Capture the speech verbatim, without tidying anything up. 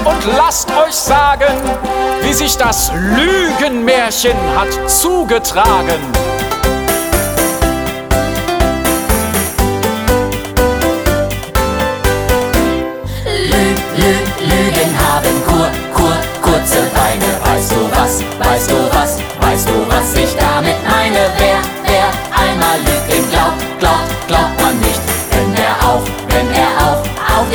und lasst euch sagen, wie sich das Lügenmärchen hat zugetragen. Lü, Lü, Lügen haben Kur, Kur, kurze Beine. Weißt du was, weißt du was, weißt du was ich damit meine? Wer, wer einmal lügt, dem glaubt, glaubt, glaubt